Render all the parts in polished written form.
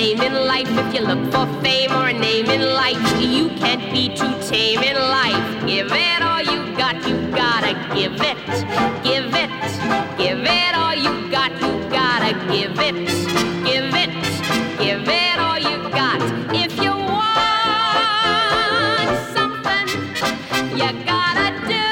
name in life. If you look for fame or a name in life, you can't be too tame in life. Give it all you got, you gotta give it. Give it, give it all you got, you gotta give it. Give it, give it all you got. If you want something, you gotta do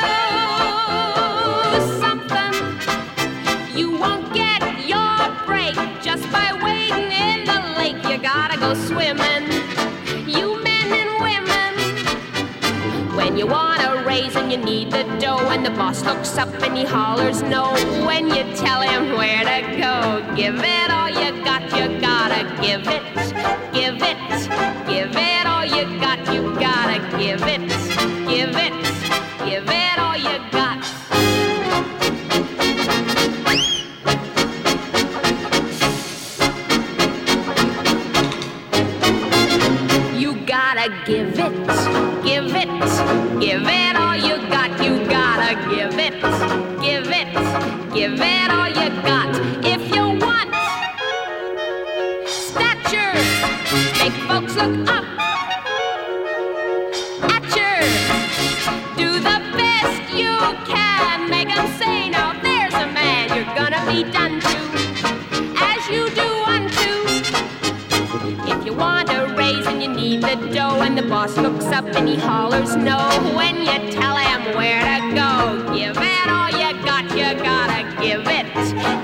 something. You won't get your break just by waiting in the lake. You gotta go swimming, you men and women. When you want a raise and you need the dough, and the boss looks up and he hollers no, when you tell him where to go, give it all you got, you gotta give it. Give it, give it all you got, you gotta give it. Give it, give it all you got. You gotta give it, give it, give it all you got, you gotta give it. Give it, give it all you got. If you want stature, make folks look up at you. Do the best you can, make them say, now there's a man you're gonna be done to, as you do unto. If you want a raise and you need the dough, and the boss looks up and he hollers no, when you tell him where to go, give it all you got, you gotta give it.